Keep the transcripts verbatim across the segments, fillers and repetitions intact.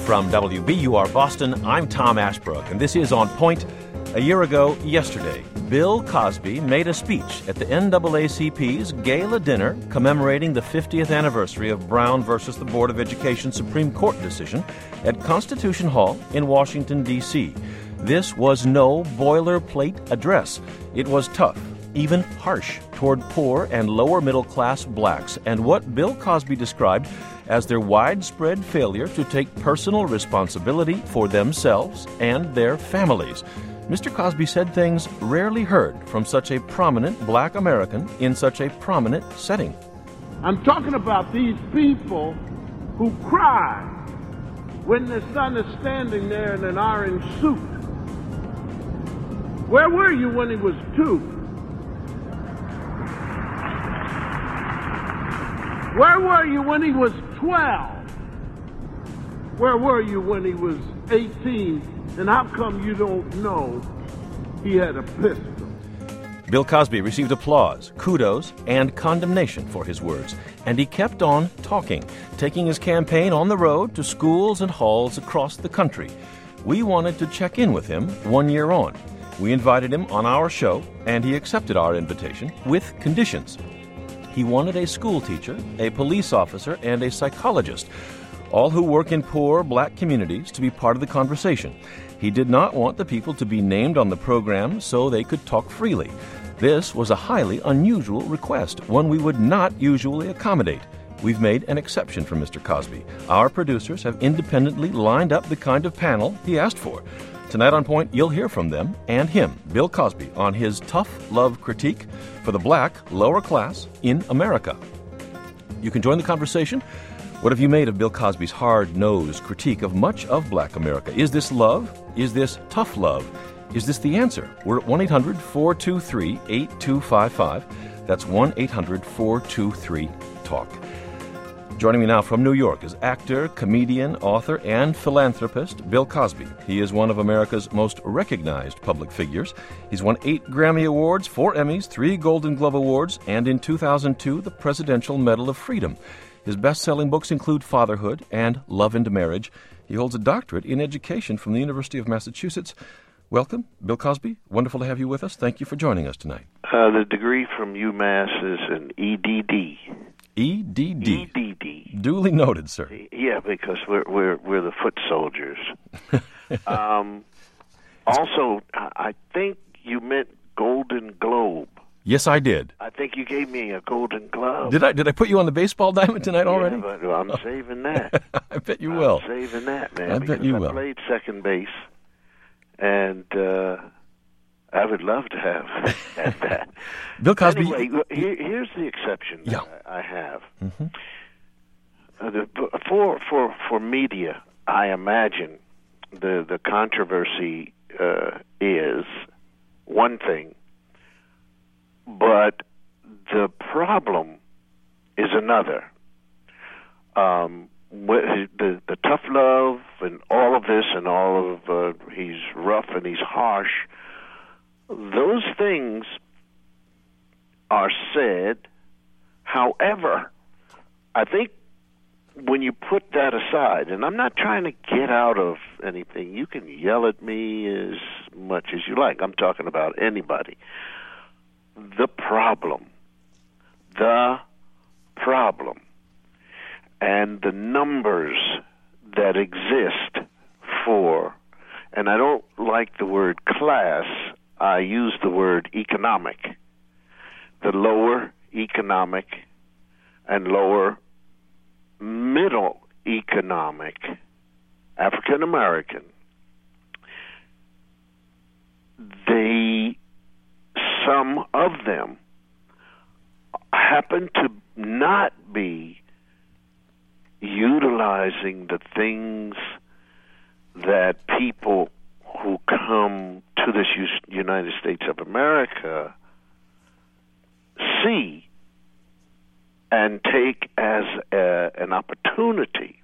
From W B U R Boston, I'm Tom Ashbrook, and this is On Point. A year ago yesterday, Bill Cosby made a speech at the N double A C P's gala dinner commemorating the fiftieth anniversary of Brown versus the Board of Education Supreme Court decision at Constitution Hall in Washington, D C This was no boilerplate address. It was tough, even harsh, toward poor and lower-middle-class blacks and what Bill Cosby described as their widespread failure to take personal responsibility for themselves and their families. Mister Cosby said things rarely heard from such a prominent black American in such a prominent setting. I'm talking about these people who cry when their son is standing there in an orange suit. Where were you when he was two? Where were you when he was twelve? Where were you when he was eighteen? And how come you don't know he had a pistol? Bill Cosby received applause, kudos, and condemnation for his words, and he kept on talking, taking his campaign on the road to schools and halls across the country. We wanted to check in with him one year on. We invited him on our show, and he accepted our invitation with conditions. He wanted a school teacher, a police officer, and a psychologist, all who work in poor black communities, to be part of the conversation. He did not want the people to be named on the program so they could talk freely. This was a highly unusual request, one we would not usually accommodate. We've made an exception for Mister Cosby. Our producers have independently lined up the kind of panel he asked for. Tonight on Point, you'll hear from them and him, Bill Cosby, on his tough love critique for the black lower class in America. You can join the conversation. What have you made of Bill Cosby's hard-nosed critique of much of black America? Is this love? Is this tough love? Is this the answer? We're at one eight hundred four two three eight two five five. That's one eight hundred four two three talk. Joining me now from New York is actor, comedian, author, and philanthropist Bill Cosby. He is one of America's most recognized public figures. He's won eight Grammy Awards, four Emmys, three Golden Globe Awards, and in two thousand two, the Presidential Medal of Freedom. His best-selling books include Fatherhood and Love and Marriage. He holds a doctorate in education from the University of Massachusetts. Welcome, Bill Cosby. Wonderful to have you with us. Thank you for joining us tonight. Uh, the degree from UMass is an E D D. E D D. E D D. Duly noted, sir. Yeah, because we're we're we're the foot soldiers. um, also, I think you meant Golden Globe. Yes, I did. I think you gave me a Golden Glove. Did I? Did I put you on the baseball diamond tonight already? Yeah, but I'm saving that. I bet you will. I'm saving that, man. I bet you I will. I played second base, and uh, I would love to have had that. Bill Cosby. Anyway, here, here's the exception that yeah. I, I have. Mm-hmm. Uh, the, for for for media, I imagine the the controversy uh, is one thing, but the problem is another. Um, the the tough love and all of this and all of uh, he's rough and he's harsh. Those things are said. However, I think when you put that aside, and I'm not trying to get out of anything, you can yell at me as much as you like. I'm talking about anybody. The problem, the problem, and the numbers that exist for, and I don't like the word class, I use the word economic, the lower economic and lower middle economic African American, they, some of them happen to not be utilizing the things that people who come to this United States of America see and take as a, an opportunity.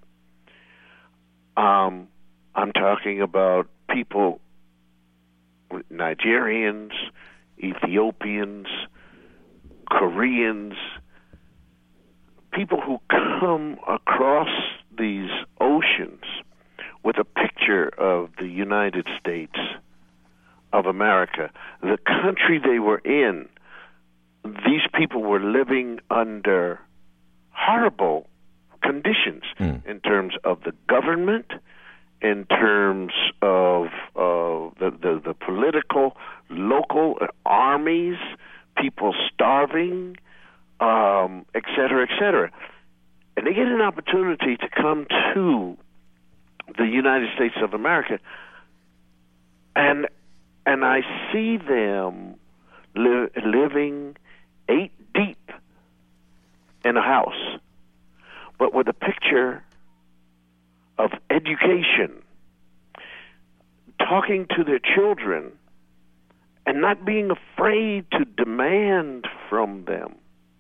Um, I'm talking about people, Nigerians, Ethiopians, Koreans, people who come across these oceans with a picture of the United States of America, the country they were in. These people were living under horrible conditions mm. in terms of the government, in terms of uh, the, the, the political, local armies, people starving, um, et cetera, et cetera. And they get an opportunity to come to the United States of America, and and I see them li- living eight deep in a house, but with a picture of education, talking to their children, and not being afraid to demand from them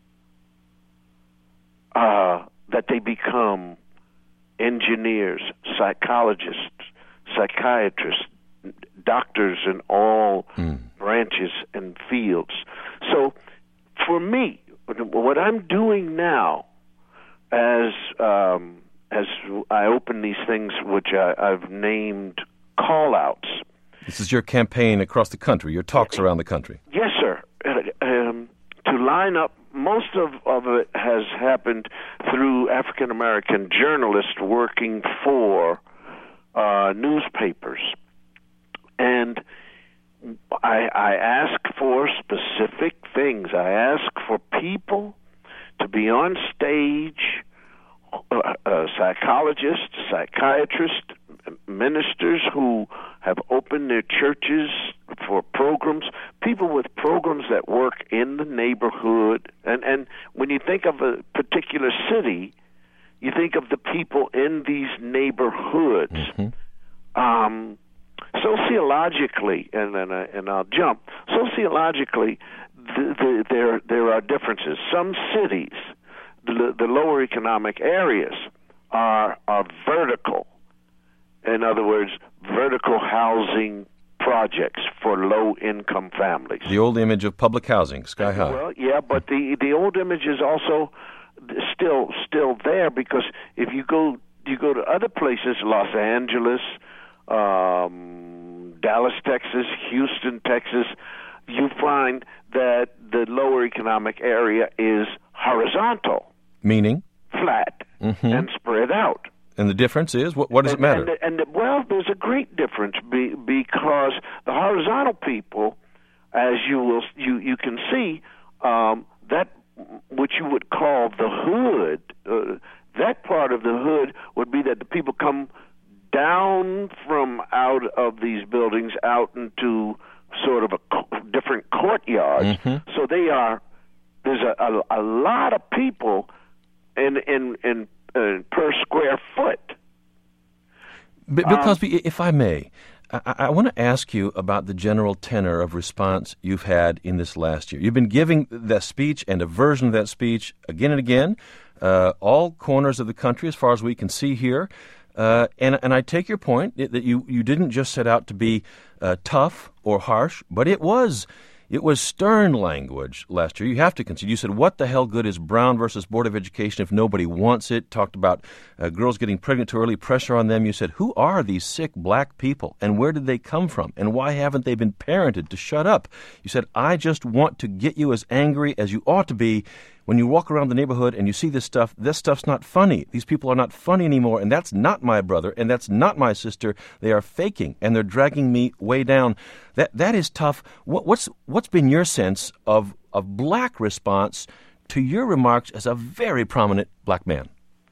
uh, that they become engineers, psychologists, psychiatrists, doctors in all mm. branches and fields. So for me, what I'm doing now as um, as I open these things, which I, I've named call-outs. This is your campaign across the country, your talks around the country. Yes, sir. Um, to line up, most of, of it has happened through African-American journalists working for uh, newspapers. And I, I ask for specific things. I ask for people to be on stage, uh, uh, psychologists, psychiatrists, ministers who have opened their churches for programs, people with programs that work in the neighborhood. And, and when you think of a particular city, you think of the people in these neighborhoods. Mm-hmm. Um, sociologically, and and, uh, and I'll jump, sociologically, the, the, there there are differences. Some cities, the, the lower economic areas, are are vertical. In other words, vertical housing projects for low-income families. The old image of public housing, sky high. Well, yeah, but the the old image is also still still there, because if you go you go to other places, Los Angeles, um, Dallas, Texas, Houston, Texas, you find that the lower economic area is horizontal, meaning flat mm-hmm. and spread out. And the difference is, what, what does and, it matter? And, and, well, there's a great difference be, because the horizontal people, as you will, you you can see, um, that what you would call the hood, uh, that part of the hood would be that the people come down from out of these buildings out into sort of a co- different courtyards. Mm-hmm. So they are there's a, a, a lot of people in in in. Uh, per square foot. Bill um, Cosby, if I may, I, I want to ask you about the general tenor of response you've had in this last year. You've been giving that speech and a version of that speech again and again, uh, all corners of the country as far as we can see here. Uh, and, and I take your point that you, you didn't just set out to be uh, tough or harsh, but it was It was stern language last year. You have to concede. You said, what the hell good is Brown versus Board of Education if nobody wants it? Talked about uh, girls getting pregnant too early, pressure on them. You said, who are these sick black people, and where did they come from, and why haven't they been parented to shut up? You said, I just want to get you as angry as you ought to be. When you walk around the neighborhood and you see this stuff, this stuff's not funny. These people are not funny anymore, and that's not my brother, and that's not my sister. They are faking, and they're dragging me way down. That that is tough. What, what's what's been your sense of of black response to your remarks as a very prominent black man?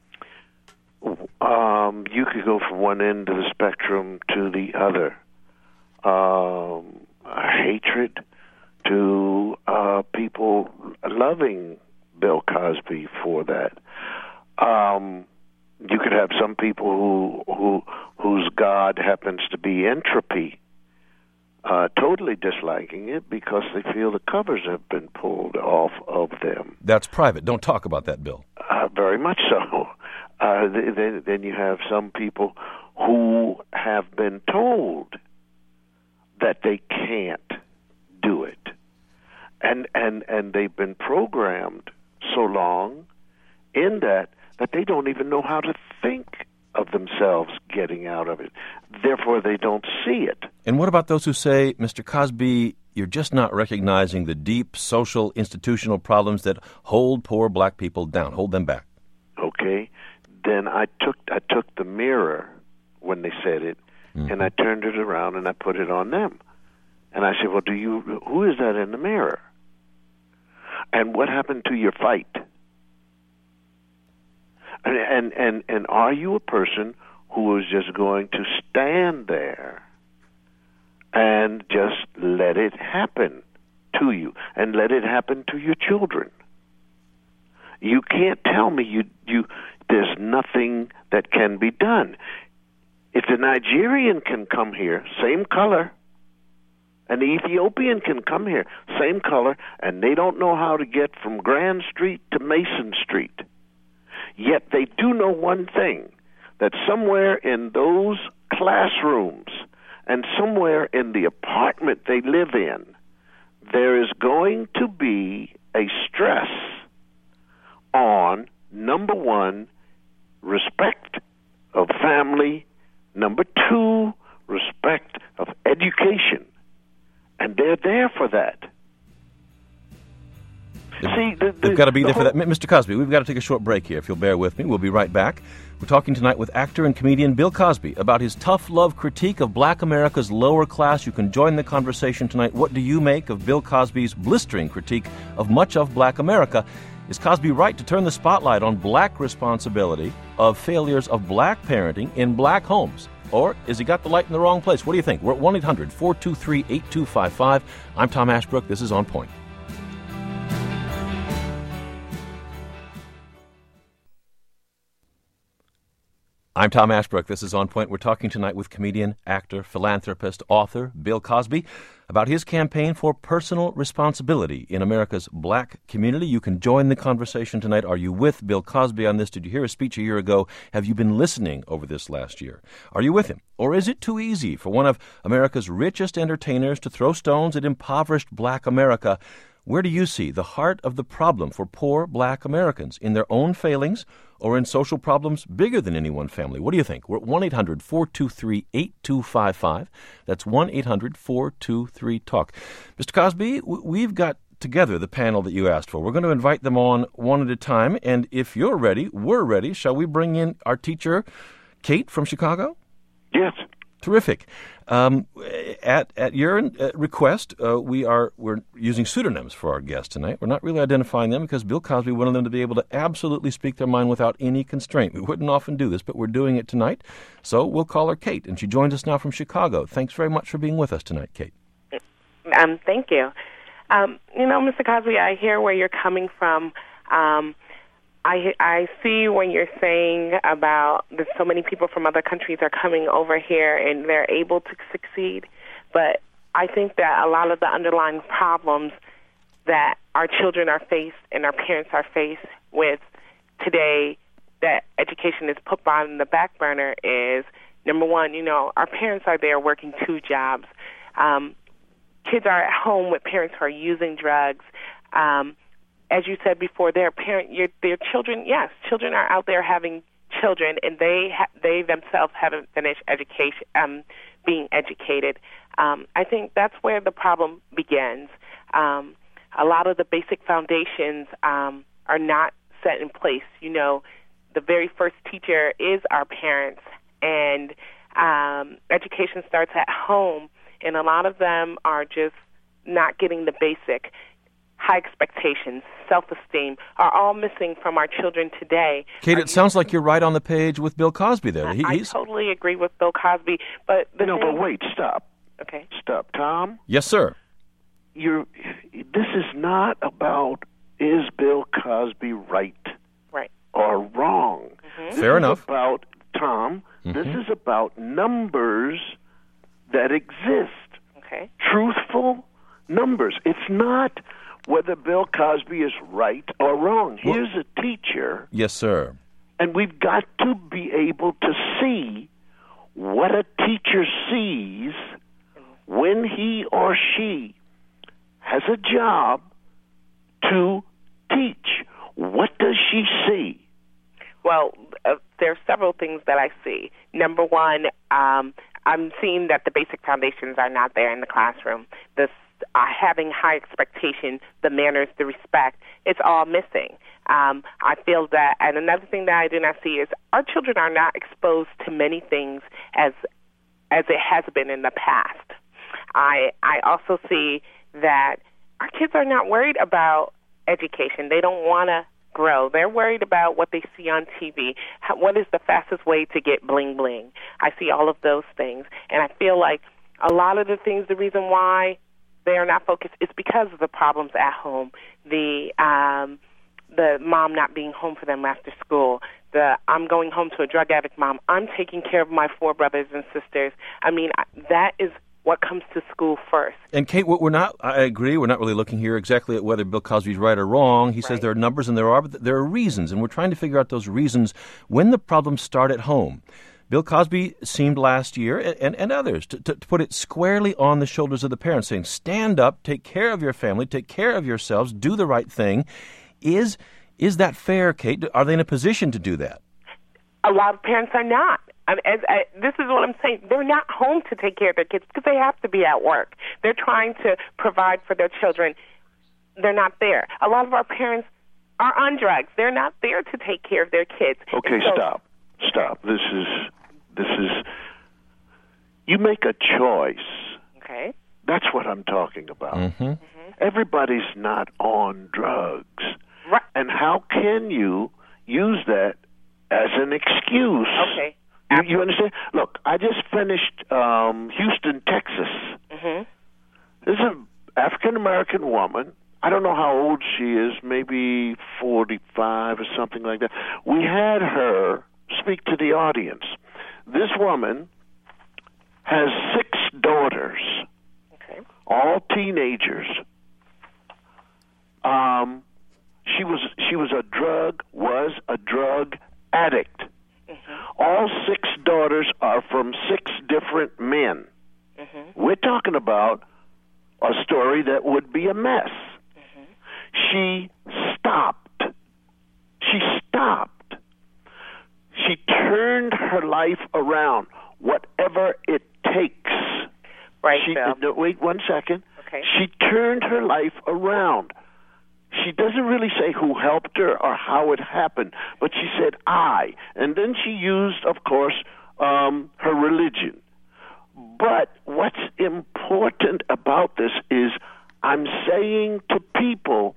Um, you could go from one end of the spectrum to the other. Um, hatred to uh, people loving Bill Cosby for that. Um, you could have some people who who whose God happens to be entropy, uh, totally disliking it because they feel the covers have been pulled off of them. That's private. Don't talk about that, Bill. Uh, very much so. Uh, then, then you have some people who have been told that they can't do it, and and and they've been programmed so long in that that they don't even know how to think of themselves getting out of it. Therefore, they don't see it. And what about those who say, Mister Cosby, you're just not recognizing the deep social, institutional problems that hold poor black people down, hold them back? Okay. Then I took I took the mirror when they said it, mm-hmm. and I turned it around and I put it on them. And I said, well, do you? Who is that in the mirror? And what happened to your fight? And and and, and are you a person who is just going to stand there and just let it happen to you and let it happen to your children? You can't tell me you you there's nothing that can be done. If the Nigerian can come here, same color, and the Ethiopian can come here, same color, and they don't know how to get from Grand Street to Mason Street, yet they do know one thing, that somewhere in those classrooms and somewhere in the apartment they live in, there is going to be a stress on, number one, respect of family, number two, respect of education. And they're there for that. See, the, the, They've got to be the there whole... for that. Mister Cosby, we've got to take a short break here, if you'll bear with me. We'll be right back. We're talking tonight with actor and comedian Bill Cosby about his tough love critique of black America's lower class. You can join the conversation tonight. What do you make of Bill Cosby's blistering critique of much of black America? Is Cosby right to turn the spotlight on black responsibility of failures of black parenting in black homes? Or has he got the light in the wrong place? What do you think? We're at one eight hundred four two three eight two five five. I'm Tom Ashbrook. This is On Point. I'm Tom Ashbrook. This is On Point. We're talking tonight with comedian, actor, philanthropist, author Bill Cosby about his campaign for personal responsibility in America's black community. You can join the conversation tonight. Are you with Bill Cosby on this? Did you hear his speech a year ago? Have you been listening over this last year? Are you with him? Or is it too easy for one of America's richest entertainers to throw stones at impoverished black America? Where do you see the heart of the problem for poor black Americans, in their own failings or in social problems bigger than any one family? What do you think? We're at one eight hundred four two three eight two five five. That's one eight hundred four two three talk. Mister Cosby, we've got together the panel that you asked for. We're going to invite them on one at a time, and if you're ready, we're ready. Shall we bring in our teacher, Kate from Chicago? Yes. Terrific. Um, at at your uh, request, uh, we are we're using pseudonyms for our guests tonight. We're not really identifying them because Bill Cosby wanted them to be able to absolutely speak their mind without any constraint. We wouldn't often do this, but we're doing it tonight. So we'll call her Kate, and she joins us now from Chicago. Thanks very much for being with us tonight, Kate. Um, thank you. Um, you know, Mister Cosby, I hear where you're coming from. Um, I I see when you're saying about that so many people from other countries are coming over here and they're able to succeed, but I think that a lot of the underlying problems that our children are faced and our parents are faced with today, that education is put on the back burner, is, number one, you know, our parents are there working two jobs. Um, kids are at home with parents who are using drugs. Um As you said before, their parent, your, their children, yes, children are out there having children, and they ha- they themselves haven't finished education, um, being educated. Um, I think that's where the problem begins. Um, a lot of the basic foundations um, are not set in place. You know, the very first teacher is our parents, and um, education starts at home, and a lot of them are just not getting the basic. High expectations, self-esteem are all missing from our children today. Kate, are it sounds like you're right on the page with Bill Cosby there. He, I he's... totally agree with Bill Cosby, but the no, thing... but wait, stop. Okay. Stop, Tom. Yes, sir. You're. This is not about is Bill Cosby right, right, or wrong. Mm-hmm. This Fair is enough. About Tom. Mm-hmm. This is about numbers that exist. Okay. Truthful numbers. It's not whether Bill Cosby is right or wrong. Well, Here's a teacher. Yes, sir. And we've got to be able to see what a teacher sees when he or she has a job to teach. What does she see? Well, uh, there are several things that I see. Number one, um, I'm seeing that the basic foundations are not there in the classroom. The uh, having high expectation, the manners, the respect, it's all missing. Um, I feel that, and another thing that I do not see is our children are not exposed to many things as as it has been in the past. I I also see that our kids are not worried about education. They don't want to grow. They're worried about what they see on T V. How, what is the fastest way to get bling bling? I see all of those things, and I feel like a lot of the things, the reason why they are not focused is because of the problems at home. The um, the mom not being home for them after school. The I'm going home to a drug addict mom. I'm taking care of my four brothers and sisters. I mean, that is what comes to school first. And Kate, we're not, I agree, we're not really looking here exactly at whether Bill Cosby's right or wrong. He right. says there are numbers and there are, but there are reasons, and we're trying to figure out those reasons when the problems start at home. Bill Cosby seemed last year, and, and others, to, to, to put it squarely on the shoulders of the parents, saying, stand up, take care of your family, take care of yourselves, do the right thing. Is is that fair, Kate? Are they in a position to do that? A lot of parents are not. I, as, I, this is what I'm saying. They're not home to take care of their kids because they have to be at work. They're trying to provide for their children. They're not there. A lot of our parents are on drugs. They're not there to take care of their kids. Okay, so, stop. Stop. This is, this is, you make a choice. Okay. That's what I'm talking about. Mm-hmm. Mm-hmm. Everybody's not on drugs. Right. And how can you use that as an excuse? Okay. You, you understand? Look, I just finished um, Houston, Texas. Mm-hmm. There's an African-American woman. I don't know how old she is, maybe forty-five or something like that. We had her speak to the audience. This woman has six daughters, Okay. all teenagers. Um, she was she was a drug was a drug addict. Mm-hmm. All six daughters are from six different men. Mm-hmm. We're talking about a story that would be a mess. Mm-hmm. She stopped. She stopped. She turned her life around, whatever it takes. Right, She, Bill. no, wait one second. Okay. She turned her life around. She doesn't really say who helped her or how it happened, but she said, I. And then she used, of course, um, her religion. But what's important about this is I'm saying to people,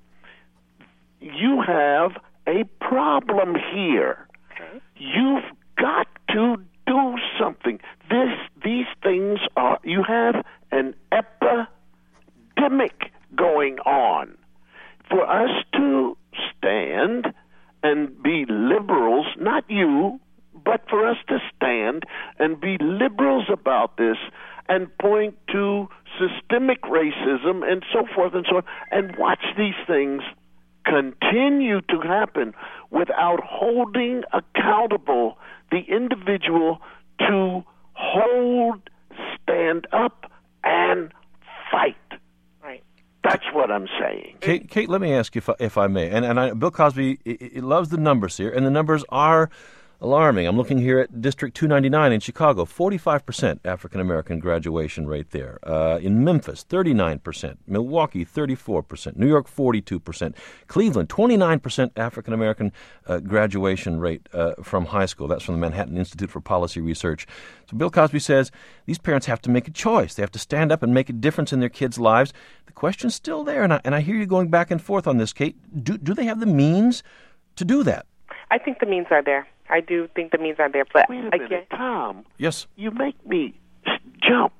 you have a problem here. Okay. You've got to do something. This, these things are, you have an epidemic going on. For us to stand and be liberals, not you, but for us to stand and be liberals about this and point to systemic racism and so forth and so on, and watch these things continue to happen without holding accountable the individual to hold, stand up, and fight. That's what I'm saying. Kate, Kate, let me ask you if I, if I may. And, and I, Bill Cosby he, he loves the numbers here, and the numbers are alarming. I'm looking here at District two ninety-nine in Chicago, forty-five percent African-American graduation rate there. Uh, in Memphis, thirty-nine percent. Milwaukee, thirty-four percent. New York, forty-two percent. Cleveland, twenty-nine percent African-American uh, graduation rate uh, from high school. That's from the Manhattan Institute for Policy Research. So Bill Cosby says these parents have to make a choice. They have to stand up and make a difference in their kids' lives. The question's still there, and I, and I hear you going back and forth on this, Kate. Do, do they have the means to do that? I think the means are there. I do think the means are there, but Wait a again, minute, Tom. Yes. You make me jump.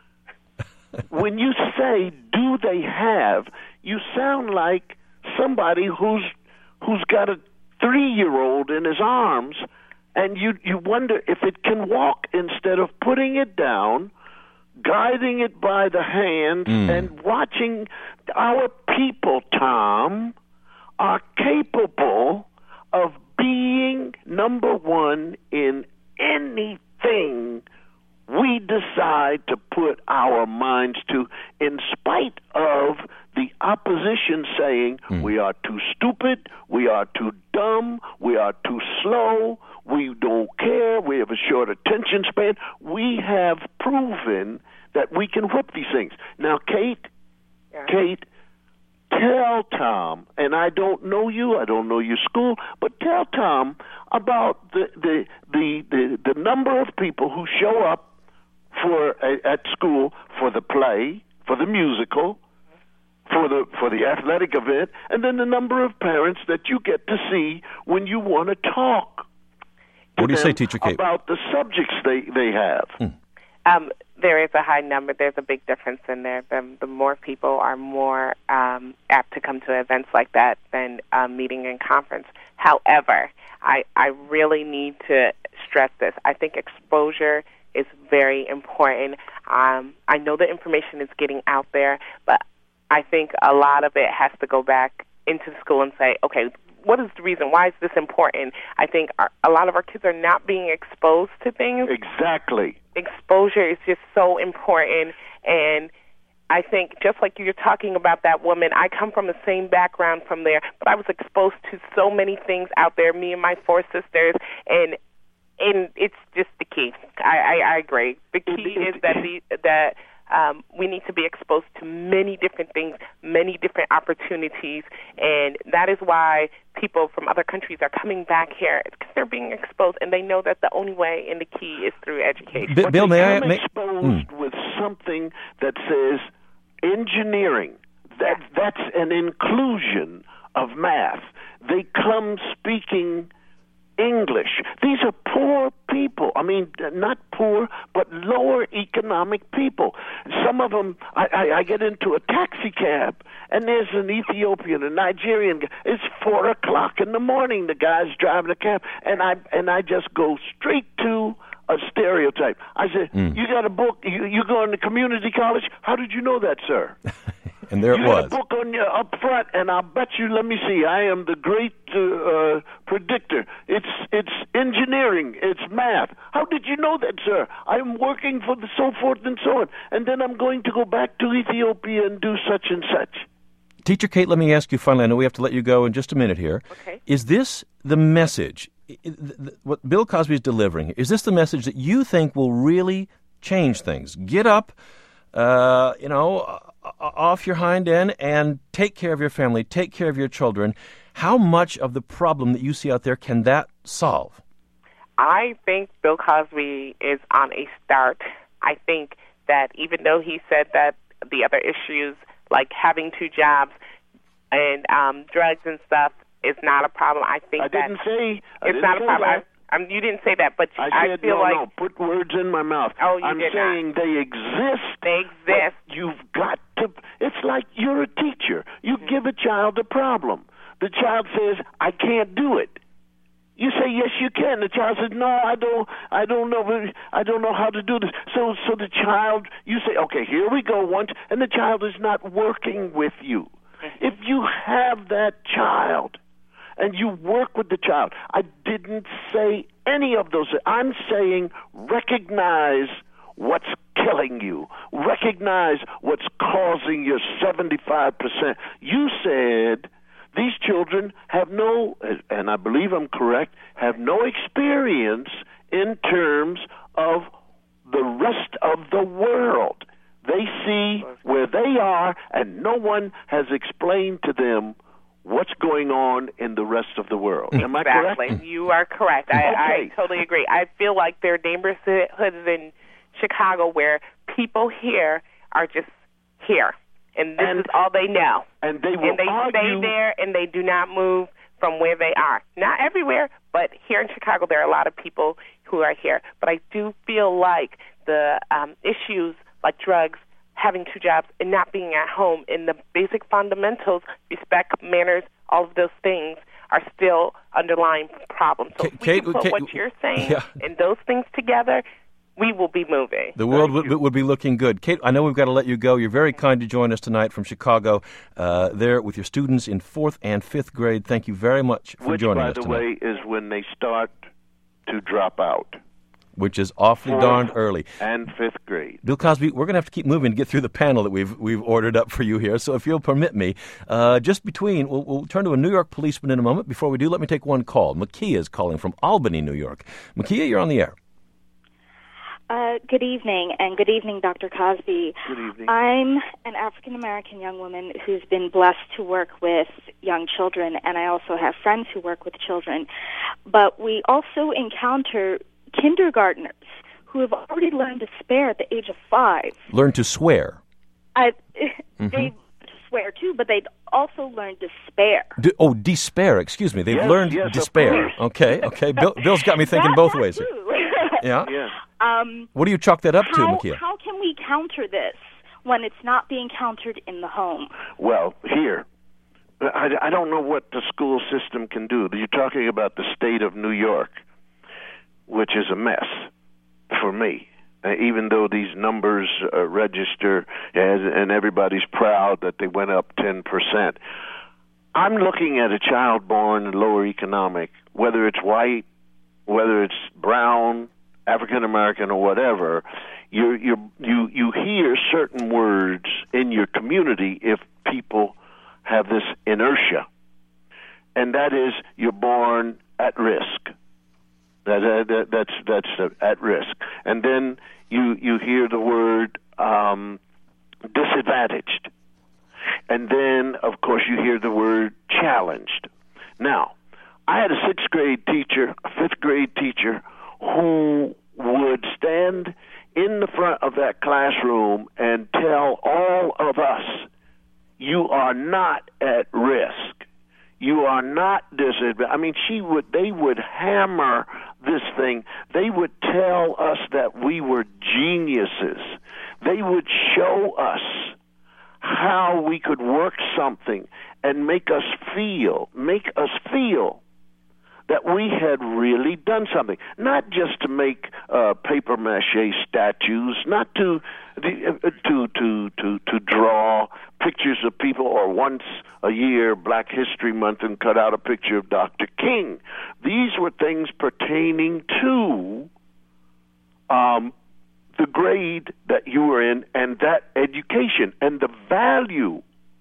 When you say, do they have, you sound like somebody who's who's got a three-year-old in his arms, and you, you wonder if it can walk instead of putting it down, guiding it by the hand, mm. and watching. Our people, Tom, are capable of being number one in anything we decide to put our minds to, in spite of the opposition saying mm. we are too stupid, we are too dumb, we are too slow, We don't care. We have a short attention span. We have proven that we can whip these things. Now, Kate, Yeah. Kate, tell Tom, and I don't know you, I don't know your school, but tell Tom about the the the, the, the number of people who show up for a, at school for the play, for the musical, for the for the athletic event, and then the number of parents that you get to see when you want to talk. What do you to say, them Teacher Kate? about the subjects they they have? Mm. Um, there is a high number. There's a big difference in there. The, the more people are more um, apt to come to events like that than um, meeting and conference. However, I, I really need to stress this. I think exposure is very important. Um, I know the information is getting out there, but I think a lot of it has to go back into the school and say, okay, what is the reason? Why is this important? I think our, a lot of our kids are not being exposed to things. Exactly. Exposure is just so important, and I think just like you're talking about that woman, I come from the same background from there, but I was exposed to so many things out there, me and my four sisters, and and it's just the key. I, I, I agree. The key is that the that um, we need to be exposed to many different things, many different opportunities, and that is why people from other countries are coming back here, because they're being exposed, and they know that the only way and the key is through education. B- Bill, may I... I'm May, exposed mm. with something that says engineering. That That's an inclusion of math. They come speaking English. These are poor people. I mean, not poor, but lower economic people. Some of them, I, I, I get into a taxi cab, and there's an Ethiopian, a Nigerian guy. It's four o'clock in the morning. The guy's driving a cab, and I and I just go straight to a stereotype. I said, mm. "You got a book? You, you going to community college? How did you know that, sir?" And there you it was. got a book on your up front, and I'll bet you. Let me see. I am the great uh, uh, predictor. It's it's engineering. It's math. How did you know that, sir? I'm working for the so forth and so on, and then I'm going to go back to Ethiopia and do such and such. Teacher Kate, let me ask you finally. I know we have to let you go in just a minute here. Okay. Is this the message? What Bill Cosby is delivering? Is this the message that you think will really change things? Get up, uh, you know. off your hind end and take care of your family, take care of your children. How much of the problem that you see out there can that solve? I think Bill Cosby is on a start. I think that even though he said that the other issues like having two jobs and um, drugs and stuff is not a problem, I think I that didn't say I it's didn't not a say problem. that. I, Um, you didn't say that, but I, I said, feel no, like... no, put words in my mouth. Oh, you I'm did saying not. they exist. They exist. But you've got to... It's like you're a teacher. You mm-hmm. give a child a problem. The child says, I can't do it. You say, yes, you can. The child says, no, I don't I don't know I don't know how to do this. So so the child, you say, okay, here we go once, and the child is not working with you. Mm-hmm. If you have that child... and you work with the child. I didn't say any of those. I'm saying recognize what's killing you. Recognize what's causing your seventy-five percent. You said these children have no, and I believe I'm correct, have no experience in terms of the rest of the world. They see where they are, and no one has explained to them what's going on in the rest of the world. Am I correct? Exactly. You are correct. I, okay. I totally agree. I feel like there are neighborhoods in Chicago where people here are just here, and this and, is all they know. And they will and they argue, stay there, and they do not move from where they are. Not everywhere, but here in Chicago there are a lot of people who are here. But I do feel like the um, issues like drugs, having two jobs, and not being at home, and the basic fundamentals, respect, manners, all of those things are still underlying problems. So if we Kate, can put Kate, what you're saying yeah. and those things together, we will be moving. The world would, would be looking good. Kate, I know we've got to let you go. You're very kind to join us tonight from Chicago, uh, there with your students in fourth and fifth grade. Thank you very much for Which, joining by us the tonight. way, is when they start to drop out. which is awfully Fourth darned early. And fifth grade. Bill Cosby, we're going to have to keep moving to get through the panel that we've we've ordered up for you here. So if you'll permit me, uh, just between, we'll, we'll turn to a New York policeman in a moment. Before we do, let me take one call. Makia is calling from Albany, New York. Makia, you're on the air. Uh, good evening, and good evening, Doctor Cosby. Good evening. I'm an African-American young woman who's been blessed to work with young children, and I also have friends who work with children. But we also encounter kindergartners who have already learned to swear at the age of five. Learn to swear. I, Mm-hmm. They swear, too, but they've also learned despair. D- oh, despair, excuse me. They've Yes, learned yes, of despair. course. Okay, okay. Bill, Bill's got me thinking That- both that ways. too. Yeah? Yeah. Um, What do you chalk that up to, how, Makia? how can we counter this when it's not being countered in the home? Well, here, I, I don't know what the school system can do. You're talking about the state of New York, which is a mess for me. Uh, even though these numbers uh, register and, and everybody's proud that they went up ten percent, I'm looking at a child born in lower economic, whether it's white, whether it's brown, African American, or whatever. You you you you hear certain words in your community if people have this inertia, and that is you're born at risk. That, that that's that's uh, at risk, and then you you hear the word um, disadvantaged, and then of course you hear the word challenged. Now, I had a sixth grade teacher, a fifth grade teacher, who would stand in the front of that classroom and tell all of us, "You are not at risk. You are not disadvantaged." I mean, she would. They would hammer this thing. They would tell us that we were geniuses. They would show us how we could work something and make us feel, make us feel that we had really done something, not just to make uh, paper mache statues, not to uh, to to to to draw pictures of people, or once a year, Black History Month, and cut out a picture of Doctor King. These were things pertaining to um, the grade that you were in and that education and the value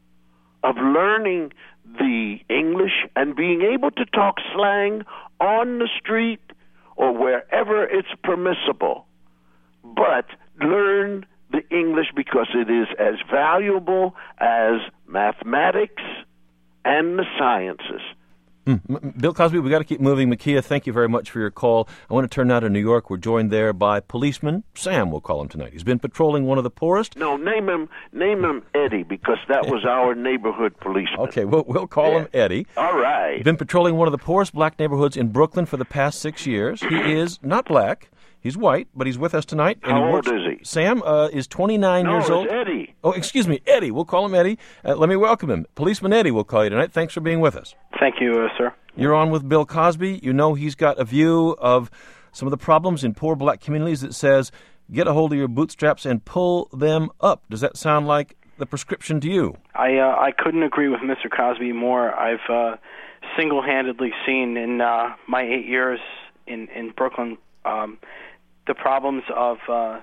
of learning the English and being able to talk slang on the street or wherever it's permissible, but learn the English because it is as valuable as mathematics and the sciences. Mm. Bill Cosby, we got to keep moving. Makia, thank you very much for your call. I want to turn now to New York. We're joined there by policeman Sam, we'll call him tonight. He's been patrolling one of the poorest. No, name him name him Eddie, because that was our neighborhood policeman. Okay, we'll, we'll call Yeah. him Eddie. All right. He's been patrolling one of the poorest black neighborhoods in Brooklyn for the past six years. He is not black. He's white, but he's with us tonight. And How he old works, is he? Sam uh, is twenty-nine No, years it's old. Eddie. Oh, excuse me, Eddie. We'll call him Eddie. Uh, let me welcome him. Policeman Eddie, we'll call you tonight. Thanks for being with us. Thank you, uh, sir. You're on with Bill Cosby. You know he's got a view of some of the problems in poor black communities that says, get a hold of your bootstraps and pull them up. Does that sound like the prescription to you? I uh, I couldn't agree with Mister Cosby more. I've uh, single-handedly seen in uh, my eight years in in Brooklyn um, the problems of uh,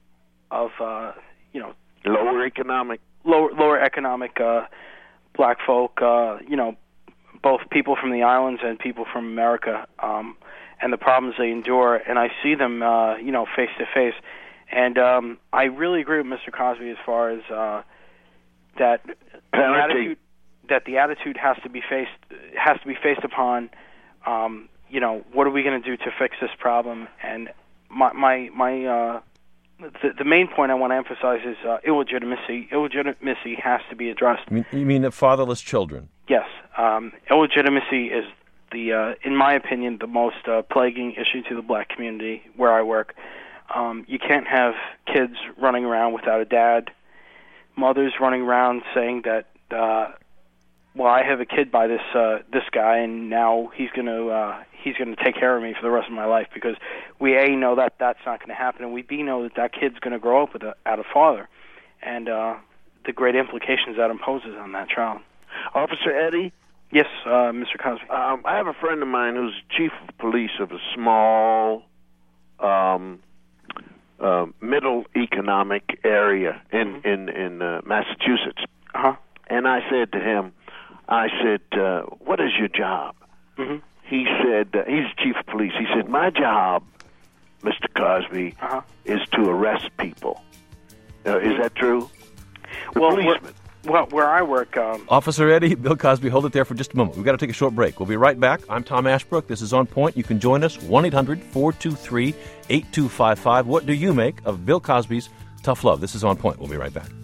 of uh, you know Lower economic. lower lower economic uh, black folk. Uh, you know, both people from the islands and people from America, um, and the problems they endure. And I see them, uh, you know, face to face. And um, I really agree with Mister Cosby as far as uh, that the attitude that the attitude has to be faced has to be faced upon. Um, you know, what are we going to do to fix this problem? And my my my uh, the, the main point I want to emphasize is uh, illegitimacy. Illegitimacy has to be addressed. You mean, you mean the fatherless children? Yes, um, illegitimacy is the, uh, in my opinion, the most uh, plaguing issue to the black community where I work. Um, you can't have kids running around without a dad, mothers running around saying that, uh, well, I have a kid by this uh, this guy, and now he's going to uh, he's going to take care of me for the rest of my life, because we A, know that that's not going to happen, and we B, know that that kid's going to grow up with a, out a father, and uh, the great implications that imposes on that child. Officer Eddie? Yes, uh, Mister Cosby. Um, I have a friend of mine who's chief of police of a small um, uh, middle economic area in Mm-hmm. in in uh, Massachusetts. Uh-huh. And I said to him, I said, uh, "What is your job?" Mm-hmm. He said, uh, "He's chief of police." He said, "My job, Mister Cosby, Uh-huh. is to arrest people." Uh, is that true? The Well, where, policeman. well, where I work, um, Officer Eddie, Bill Cosby, hold it there for just a moment. We've got to take a short break. We'll be right back. I'm Tom Ashbrook. This is On Point. You can join us, one eight hundred four two three eight two five five. What do you make of Bill Cosby's tough love? This is On Point. We'll be right back.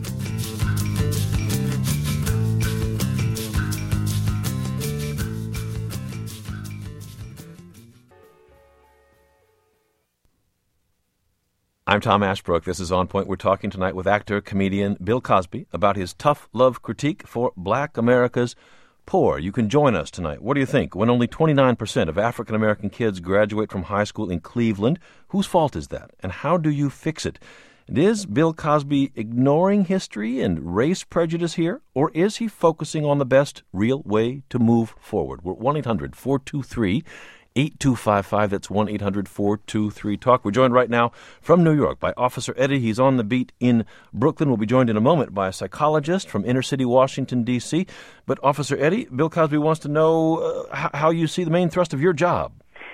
I'm Tom Ashbrook. This is On Point. We're talking tonight with actor, comedian Bill Cosby about his tough love critique for black America's poor. You can join us tonight. What do you think? When only twenty-nine percent of African-American kids graduate from high school in Cleveland, whose fault is that? And how do you fix it? And is Bill Cosby ignoring history and race prejudice here? Or is he focusing on the best real way to move forward? We're one eight hundred four two three eight two five five. That's one eight hundred four two three talk. We're joined right now from New York by Officer Eddie. He's on the beat in Brooklyn. We'll be joined in a moment by a psychologist from inner city Washington, D C But Officer Eddie, Bill Cosby wants to know uh, how, how you see the main thrust of your job.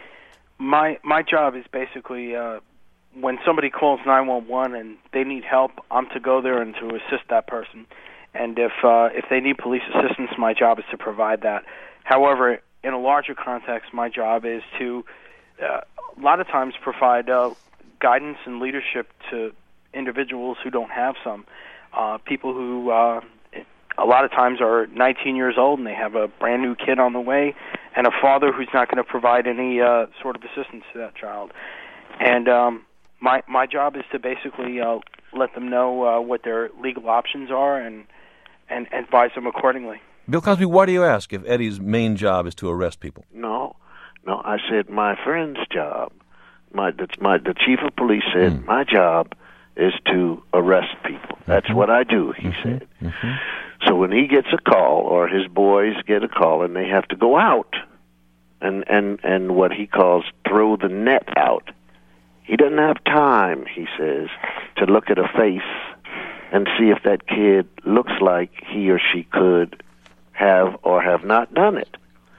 my my job is basically uh, when somebody calls nine one one and they need help, I'm to go there and to assist that person. And if uh, if they need police assistance, my job is to provide that. However, in a larger context, my job is to, uh, a lot of times, provide uh, guidance and leadership to individuals who don't have some. Uh, people who, uh, a lot of times, are nineteen years old and they have a brand new kid on the way, and a father who's not going to provide any uh, sort of assistance to that child. And um, my my job is to basically uh, let them know uh, what their legal options are and, and advise them accordingly. Bill Cosby, why do you ask if Eddie's main job is to arrest people? No, no. I said my friend's job. My that's my the chief of police said Mm. my job is to arrest people. That's Mhm. what I do. He Mhm. said. Mhm. So when he gets a call or his boys get a call and they have to go out and and and what he calls throw the net out, he doesn't have time. He says to look at a face and see if that kid looks like he or she could have or have not done it.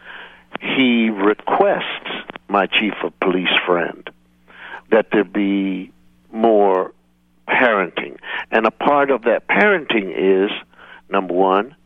He requests, my chief of police friend, that there be more parenting. And a part of that parenting is, number one,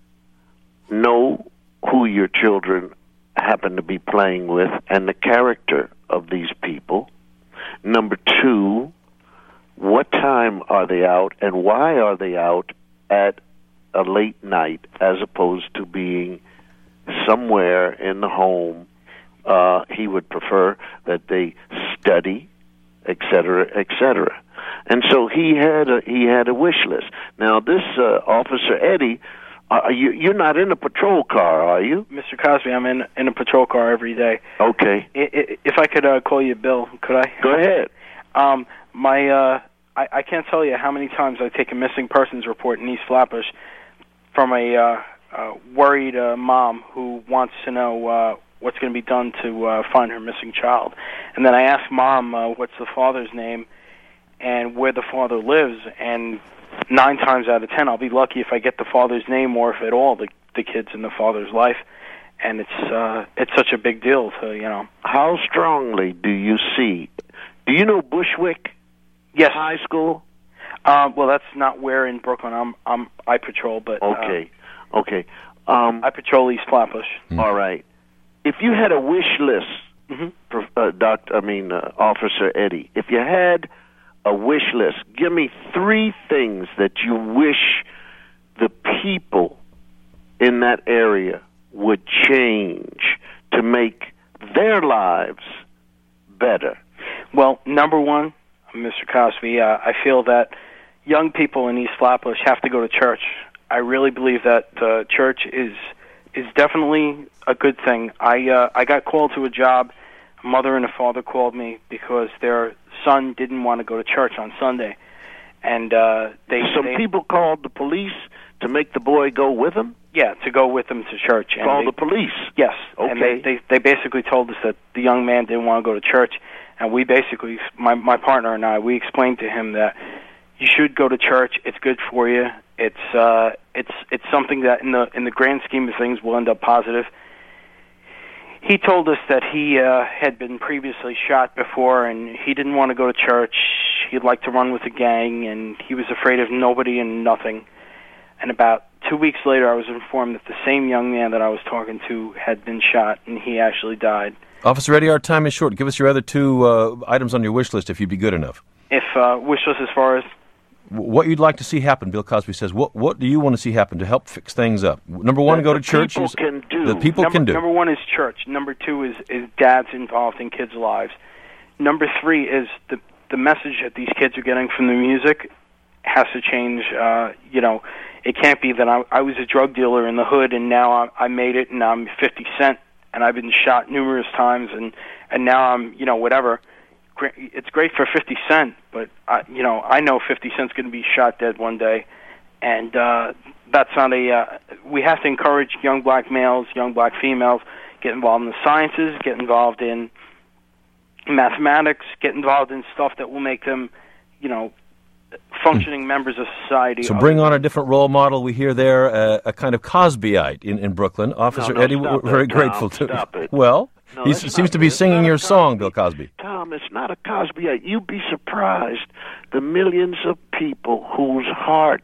know who your children happen to be playing with and the character of these people. Number two, what time are they out and why are they out at a late night as opposed to being somewhere in the home. Uh, he would prefer that they study, et cetera, et cetera. And so he had a, he had a wish list. Now, this uh, Officer Eddie, uh, you, you're not in a patrol car, are you? Mister Cosby, I'm in in a patrol car every day. Okay. I, I, if I could uh, call you Bill, could I? Go ahead. Um, my uh, I, I can't tell you how many times I take a missing persons report in East Flatbush from a uh, uh, worried uh, mom who wants to know uh, what's going to be done to uh, find her missing child. And then I ask mom uh, what's the father's name and where the father lives, and nine times out of ten I'll be lucky if I get the father's name or if at all the, the kid's in the father's life. And it's uh, it's such a big deal to, you know. How strongly do you see? Do you know Bushwick? Yes. High School? Uh, well, that's not where in Brooklyn I'm. I'm I patrol, but Okay. Okay. Um, uh, I patrol East Flatbush. Mm. all right. If you had a wish list, Mm-hmm. for, uh, Doctor, I mean, uh, Officer Eddie, if you had a wish list, give me three things that you wish the people in that area would change to make their lives better. Well, number one, Mister Cosby, uh, I feel that young people in East Flatbush have to go to church. I really believe that uh, church is is definitely a good thing. I uh, I got called to a job. A mother and a father called me because their son didn't want to go to church on Sunday, and uh, they Some they, people called the police to make the boy go with him? Yeah, to go with them to church. And Call they, the police? Yes. Okay. And they, they, they basically told us that the young man didn't want to go to church, and we basically, my, my partner and I, we explained to him that you should go to church. It's good for you. It's uh, it's it's something that in the in the grand scheme of things will end up positive. He told us that he uh, had been previously shot before, and he didn't want to go to church. He'd like to run with a gang, and he was afraid of nobody and nothing. And about two weeks later, I was informed that the same young man that I was talking to had been shot, and he actually died. Officer Eddie, our time is short. Give us your other two uh, items on your wish list, if you'd be good enough. If uh, wish list as far as? What you'd like to see happen, Bill Cosby says. What What do you want to see happen to help fix things up? Number one, that go to the church. People can do. The people number, can do. Number one is church. Number two is, is dads involved in kids' lives. Number three is the the message that these kids are getting from the music has to change. Uh, you know, it can't be that I, I was a drug dealer in the hood and now I, I made it and I'm fifty cent and I've been shot numerous times and, and now I'm, you know, whatever. It's great for fifty cent, but I, you know, I know fifty cent's going to be shot dead one day, and uh, that's not a. Uh, we have to encourage young black males, young black females, get involved in the sciences, get involved in mathematics, get involved in stuff that will make them, you know, functioning members of society. So bring on a different role model. We hear there uh, a kind of Cosbyite in, in Brooklyn. Officer no, no, Eddie, we're very it, grateful Tom, to. Stop it. Well, no, he seems to be it. singing your song, Cosby. Bill Cosby. Tom, it's not a Cosbyite. You'd be surprised the millions of people whose heart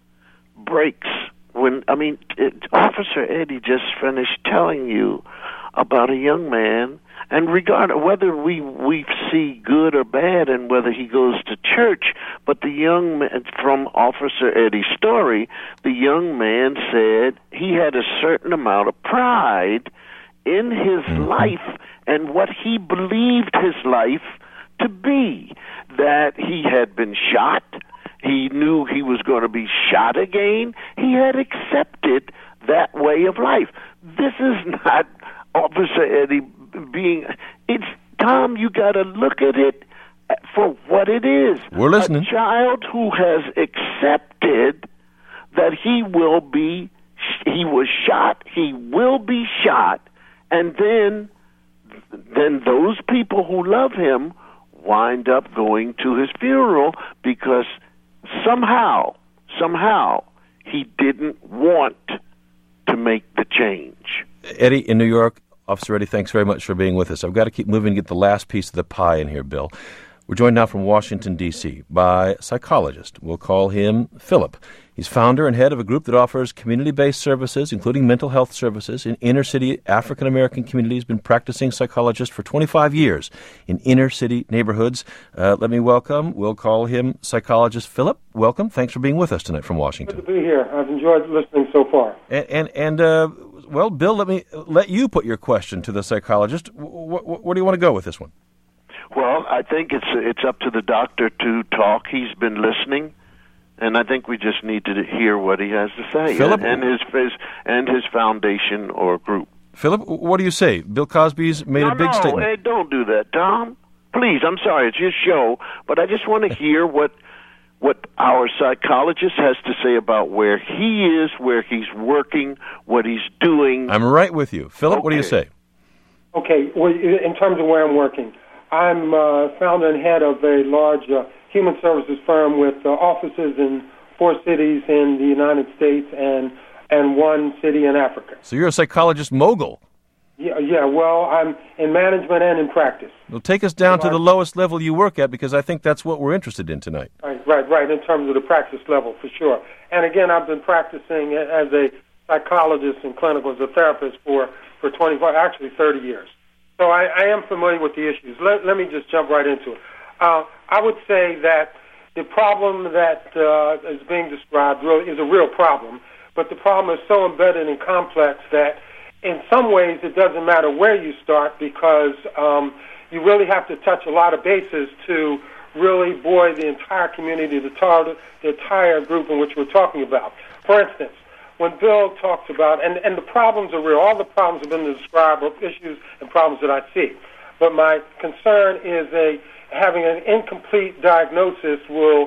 breaks when, I mean, it, Officer Eddie just finished telling you about a young man, and regard whether we we see good or bad and whether he goes to church, but the young man, from Officer Eddie's story, the young man said he had a certain amount of pride in his mm-hmm. life and what he believed his life to be, that he had been shot. He knew he was going to be shot again. He had accepted that way of life. This is not Officer Eddie being, it's, Tom, you got to look at it for what it is. We're listening. A child who has accepted that he will be, he was shot, he will be shot, and then, then those people who love him wind up going to his funeral because somehow, somehow, he didn't want to make the change. Eddie, in New York, Officer Eddie, thanks very much for being with us. I've got to keep moving to get the last piece of the pie in here, Bill. We're joined now from Washington, D C by a psychologist. We'll call him Philip. He's founder and head of a group that offers community-based services, including mental health services, in inner-city African-American communities. He's been practicing psychologist for twenty-five years in inner-city neighborhoods. Uh, let me welcome, we'll call him psychologist Philip. Welcome. Thanks for being with us tonight from Washington. Good to be here. I've enjoyed listening so far. And, and, and uh, well, Bill, let me let you put your question to the psychologist. W- w- where do you want to go with this one? Well, I think it's it's up to the doctor to talk. He's been listening, and I think we just need to hear what he has to say. Philip, and, and his, his and his foundation or group. Philip, what do you say? Bill Cosby's made no, a big no, statement. Hey, don't do that, Tom. Please, I'm sorry, it's your show, but I just want to hear what what our psychologist has to say about where he is, where he's working, what he's doing. I'm right with you, Philip. Okay. What do you say? Okay, well, in terms of where I'm working. I'm uh, founder and head of a large uh, human services firm with uh, offices in four cities in the United States and and one city in Africa. So you're a psychologist mogul. Yeah, yeah. Well, I'm in management and in practice. Well, take us down so to I, the lowest level you work at, because I think that's what we're interested in tonight. Right, right, right. In terms of the practice level, for sure. And again, I've been practicing as a psychologist and clinical as a therapist for for twenty-five, actually thirty years. So I, I am familiar with the issues. Let, let me just jump right into it. Uh, I would say that the problem that uh, is being described really is a real problem, but the problem is so embedded and complex that in some ways it doesn't matter where you start, because um, you really have to touch a lot of bases to really buoy the entire community, the entire, the entire group in which we're talking about. For instance, when Bill talks about, and, and the problems are real, all the problems have been described, or issues and problems that I see. But my concern is a having an incomplete diagnosis will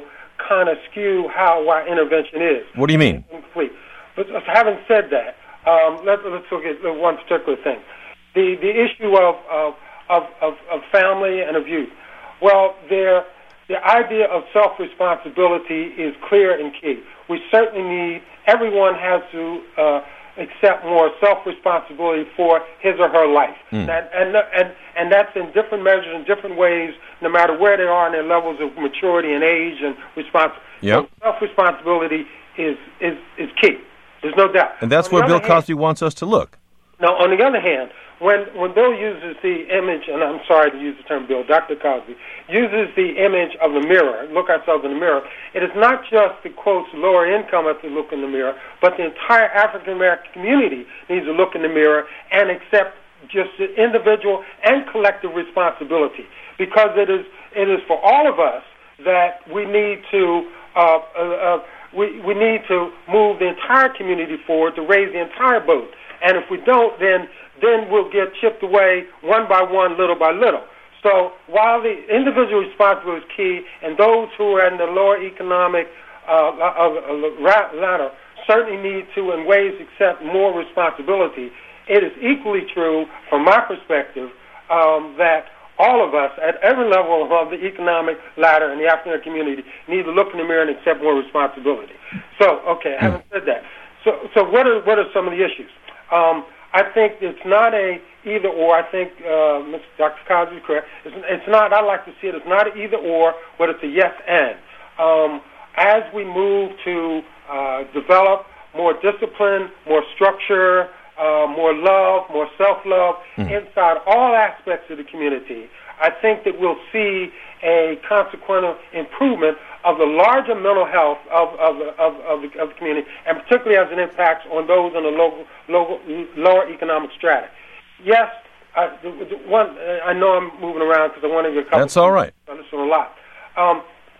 kind of skew how our intervention is. What do you mean? Complete. But having said that, um, let, let's look at one particular thing: the the issue of of of, of, of family and of youth. Well, there. The idea of self-responsibility is clear and key. We certainly need, everyone has to uh, accept more self-responsibility for his or her life. Mm. That, and, and, and that's in different measures, in different ways, no matter where they are in their levels of maturity and age and responsibility. Yep. So self-responsibility is, is, is key. There's no doubt. And that's on where Bill Cosby hand, wants us to look. Now, on the other hand, when when Bill uses the image, and I'm sorry to use the term Bill, Doctor Cosby, uses the image of the mirror, look ourselves in the mirror, it is not just the, quotes, lower income have to look in the mirror, but the entire African-American community needs to look in the mirror and accept just the individual and collective responsibility. Because it is it is for all of us that we need to uh, uh, uh, we, we need to move the entire community forward to raise the entire boat. And if we don't, then then we'll get chipped away one by one, little by little. So while the individual responsibility is key, and those who are in the lower economic uh, ladder certainly need to, in ways, accept more responsibility, it is equally true, from my perspective, um, that all of us, at every level of the economic ladder in the African community, need to look in the mirror and accept more responsibility. So, okay, having said that, so so what are what are some of the issues? Um, I think it's not a either or. I think uh, Mister Doctor Cosby is correct. It's, it's not. I like to see it as not an either or, but it's a yes and. Um, as we move to uh, develop more discipline, more structure, uh, more love, more self-love mm. inside all aspects of the community, I think that we'll see a consequential improvement of the larger mental health of of, of, of, the, of the community, and particularly as it impacts on those in the local, local lower economic strata. Yes, I, the, the one I know I'm moving around because I want to get a couple. That's all right. I listen a lot. Um,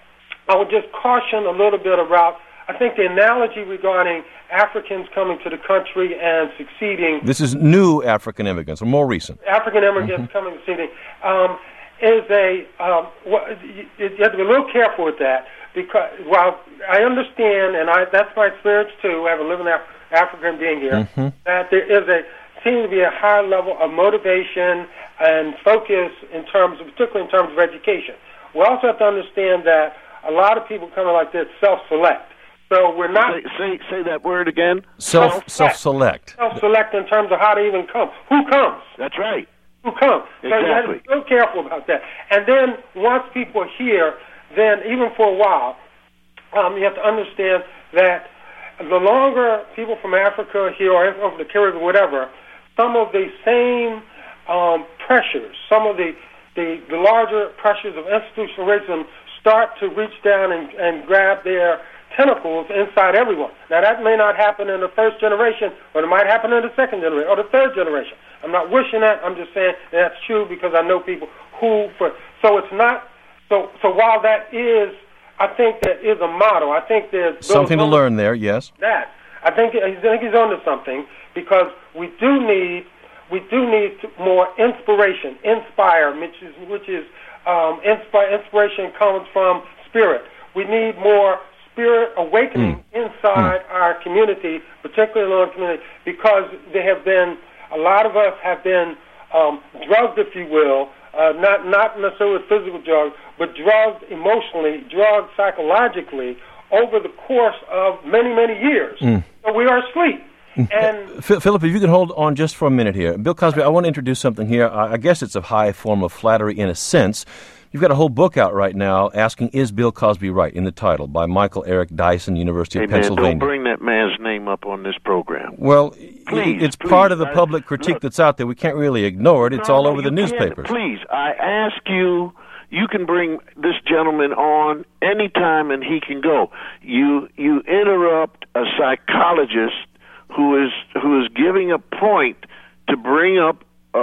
I would just caution a little bit about. I think the analogy regarding Africans coming to the country and succeeding. This is new African immigrants, or more recent. African immigrants mm-hmm. coming and succeeding. Um, is a um, you, you have to be a little careful with that, because while I understand, and I that's my experience too, having lived in Af- Africa and being here, mm-hmm. that there is a seems to be a high level of motivation and focus in terms of, particularly in terms of education. We also have to understand that a lot of people coming like this self-select. So we're not say say, say that word again. Self self-select. Self-select in terms of how to even come. Who comes? That's right. Who comes? Exactly. So you have to be so careful about that. And then once people are here, then even for a while, um, you have to understand that the longer people from Africa are here, or over the Caribbean, whatever, some of the same um, pressures, some of the, the, the larger pressures of institutional racism start to reach down and, and grab their tentacles inside everyone. Now, that may not happen in the first generation, but it might happen in the second generation or the third generation. I'm not wishing that. I'm just saying that's true because I know people who, for, so it's not, so so while that is, I think that is a model. I think there's something to learn there, yes. That. I think, I think he's onto something, because we do need, we do need more inspiration, inspire, which is, which is um, inspire, inspiration comes from spirit. We need more spirit awakening mm. inside mm. our community, particularly in our community, because there have been, a lot of us have been um, drugged, if you will, uh, not not necessarily with physical drugs, but drugged emotionally, drugged psychologically over the course of many, many years. Mm. So we are asleep. And Philip, if you can hold on just for a minute here. Bill Cosby, I want to introduce something here. I guess it's a high form of flattery in a sense. You've got a whole book out right now asking, Is Bill Cosby Right? In the title, by Michael Eric Dyson, University hey of Pennsylvania. Man, don't bring that man's name up on this program. Well, please, it's please, part of the I, public critique look, that's out there. We can't really ignore it. It's no, all no, over the newspapers. Please, I ask you, you can bring this gentleman on anytime and he can go. You you interrupt a psychologist who is who is giving a point to bring up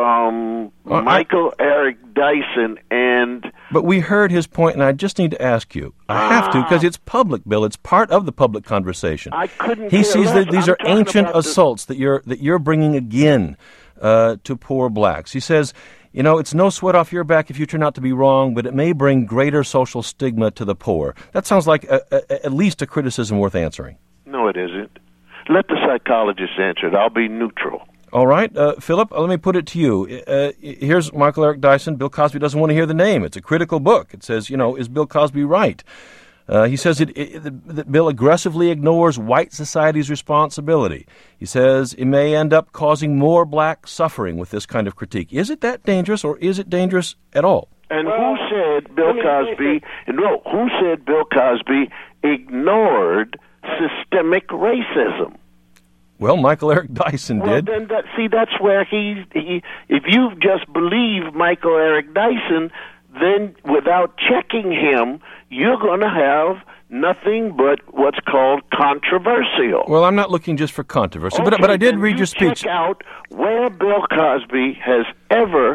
um, well, Michael I, Eric Dyson, and but we heard his point, and I just need to ask you. I ah, have to, because it's public, Bill. It's part of the public conversation. I couldn't. He sees less. that these I'm are ancient the... assaults that you're that you're bringing again uh, to poor blacks. He says You know, it's no sweat off your back if you turn out to be wrong, but it may bring greater social stigma to the poor. That sounds like a, a, at least a criticism worth answering. No, it isn't. Let the psychologist answer it. I'll be neutral. All right. Uh, Philip, let me put it to you. Uh, here's Michael Eric Dyson. Bill Cosby doesn't want to hear the name. It's a critical book. It says, you know, is Bill Cosby right? Uh, he says it, it, that Bill aggressively ignores white society's responsibility. He says it may end up causing more black suffering with this kind of critique. Is it that dangerous, or is it dangerous at all? And well, who said Bill Cosby, no, who said Bill Cosby ignored systemic racism? Well, Michael Eric Dyson well, did. Then that, see, that's where he, he, if you just believe Michael Eric Dyson, then without checking him, you're going to have nothing but what's called controversial. Well, I'm not looking just for controversy, okay, but, but I did then read you your speech. Check out where Bill Cosby has ever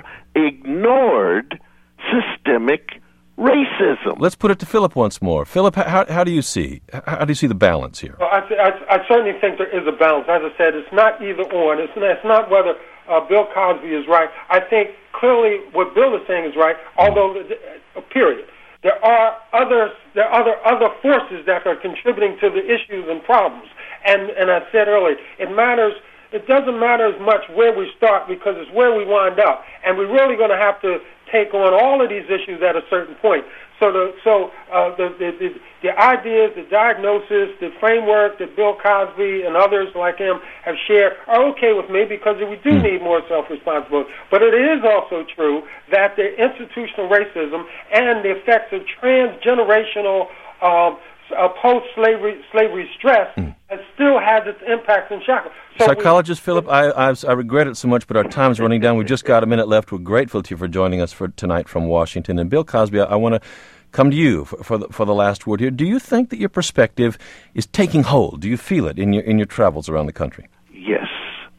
ignored systemic racism. Let's put it to Philip once more. Philip, how, how do you see how do you see the balance here? Well, I, I, I certainly think there is a balance. As I said, it's not either or. It's, it's not whether uh, Bill Cosby is right. I think clearly what Bill is saying is right, although, uh, period. There are others, there are other, other forces that are contributing to the issues and problems. And, and I said earlier, it matters. It doesn't matter as much where we start because it's where we wind up. And we're really going to have to take on all of these issues at a certain point. So the so uh, the, the the the ideas, the diagnosis, the framework that Bill Cosby and others like him have shared are okay with me because we do need more self-responsibility. But it is also true that the institutional racism and the effects of transgenerational um, uh, post-slavery slavery stress mm. has still has its impacts in shackles. So Psychologist we, Philip, I, I I regret it so much, but our time's running down. We've just got a minute left. We're grateful to you for joining us for tonight from Washington. And Bill Cosby, I, I want to come to you for, for, the, for the last word here. Do you think that your perspective is taking hold? Do you feel it in your in your travels around the country? Yes.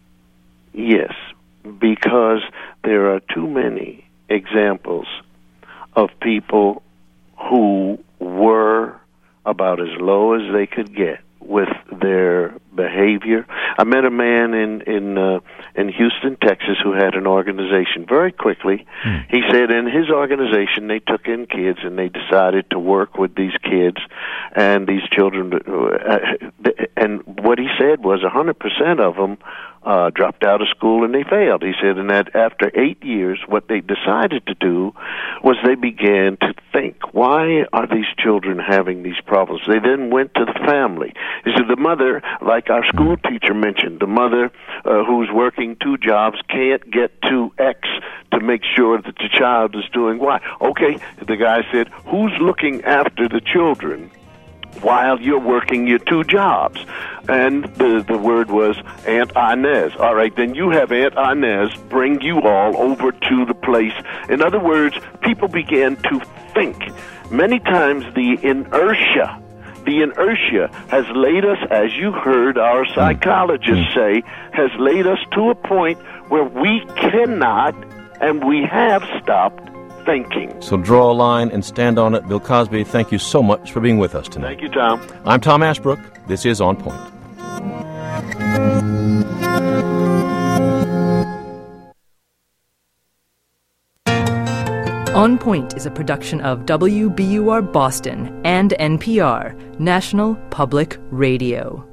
Yes, because there are too many examples of people who were about as low as they could get with their behavior. I met a man in in uh, in Houston, Texas, who had an organization. Very quickly, mm. he said in his organization they took in kids and they decided to work with these kids and these children. Uh, and what he said was one hundred percent of them uh, dropped out of school and they failed. He said, and that after eight years, what they decided to do was they began to think, why are these children having these problems? They then went to the family. He said, the mother, like our school teacher mentioned, the mother uh, who's working two jobs can't get to X to make sure that the child is doing Y. Okay, the guy said, who's looking after the children while you're working your two jobs? And the the word was Aunt Inez. All right, then you have Aunt Inez bring you all over to the place. In other words, people began to think. Many times the inertia, the inertia has laid us, as you heard our psychologist say, has laid us to a point where we cannot and we have stopped thinking. So draw a line and stand on it. Bill Cosby, thank you so much for being with us tonight. Thank you, Tom. I'm Tom Ashbrook. This is On Point. On Point is a production of W B U R Boston and N P R, National Public Radio.